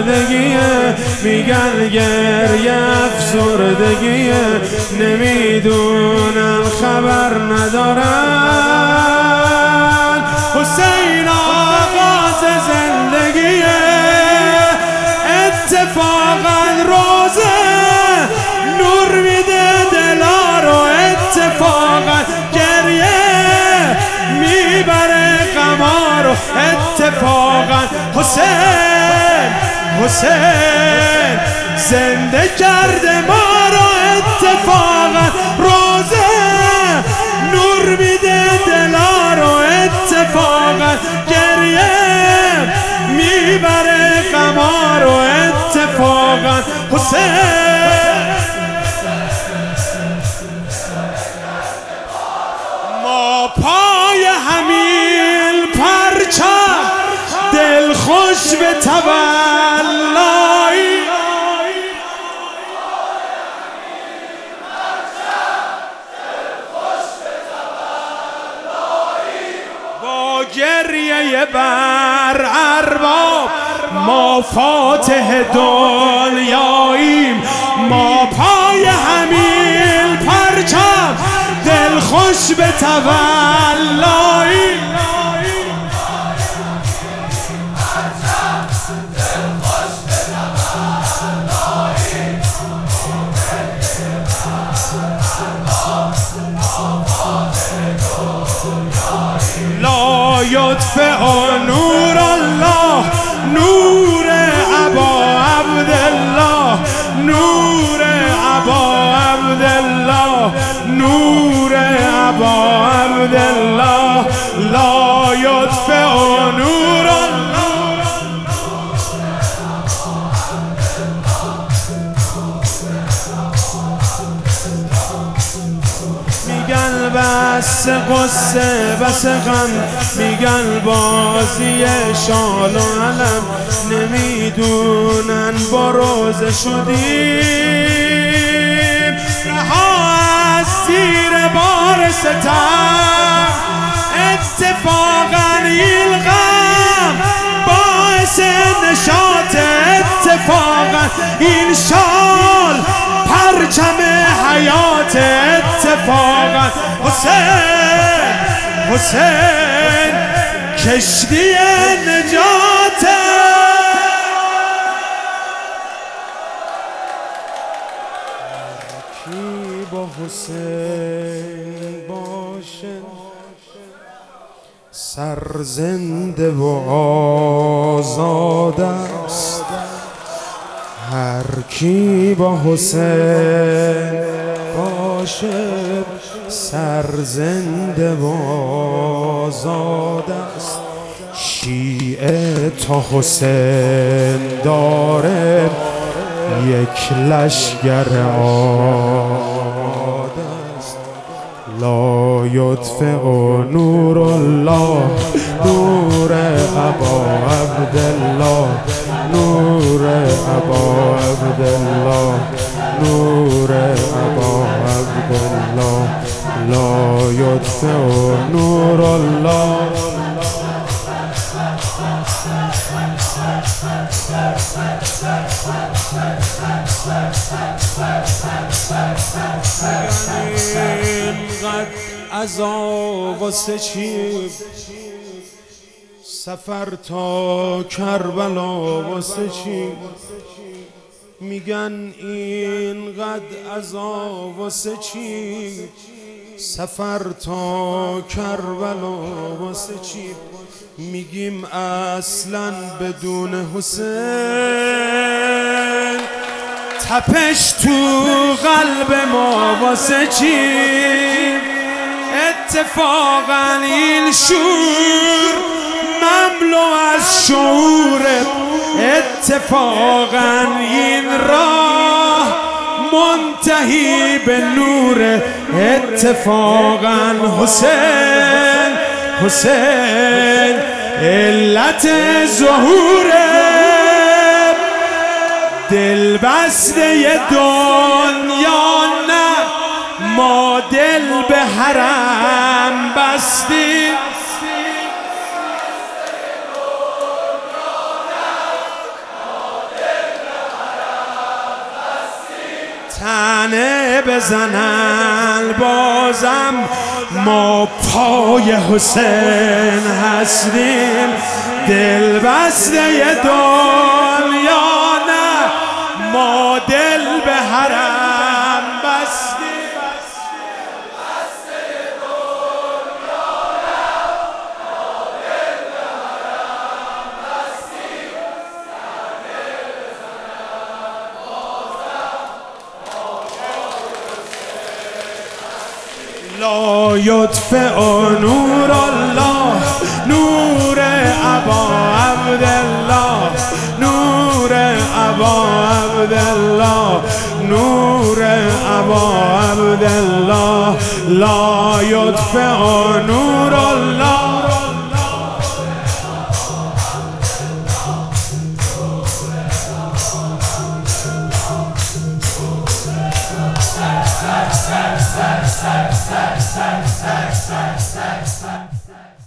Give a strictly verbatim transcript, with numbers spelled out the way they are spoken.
مردگیه، میگن گریه افسردگیه، نمیدونن خبر ندارن حسین آغاز زندگیه، اتفاقا روزه نور میده دلا رو، اتفاقا گریه میبره غما رو، اتفاقا حسین حسین زنده کرده ما رو، اتفاقا روزه نور میده دلا رو، اتفاقا گریه میبره غما رو، اتفاقا حسین. ما پای حمیل پرچم دل خوش به تولایی، با گریه بر ارباب ما فاتح دنیاییم، ما پای حمیل پرچم دل خوش به تولایی، لا یطفئ نور الله نور ابا عبدالله، نور ابا عبدالله، نور ابا عبدالله، لا یطفئ نور الله. میگن بس قصه بس غم، میگن بازی شال و علم، نمیدونن با روزه شدیم رها از زیر بار ستم، اتفاقا این غم باعث نشاط، اتفاقا این شال پرچم حیات، اتفاقا حسین حسین کشتی نجات. کی با حسین باشه سرزنده و آزاد است، هر کی با حسین باشه سرزنده و آزاد است، شیعه تا حسین داره یک لشگر آماده است، لا یطفئ نور الله نور ابا عبدالله، نور ابا عبدالله، نور ابا عبدالله، لا یطفئ نور الله. اینقدر عذاب واسه چی؟ سفر تا کربلا واسه چی؟ میگن اینقدر عذاب واسه چی؟ سفر تا کربلا واسه چی؟ میگیم اصلا بدون حسین تپش تو قلب ما واسه چی؟ اتفاقا این شور مملو از شعور، اتفاقا این راه منتهی به نور، اتفاقا حسین حسین علت ظهور دل بسته دنیا نه، ما دل به حرم بستیم. تنه بزنن بازم ما پای حسین هستیم. دل بسته دنیا نه ما دل به حرم بستیم. لا یطفئ نور الله نور ابا عبدالله نور ابا عبدالله نور ابا عبدالله لا یطفئ نور الله. Sack, sack, sack, sack, sack, sack, sack, sack, sack, sack.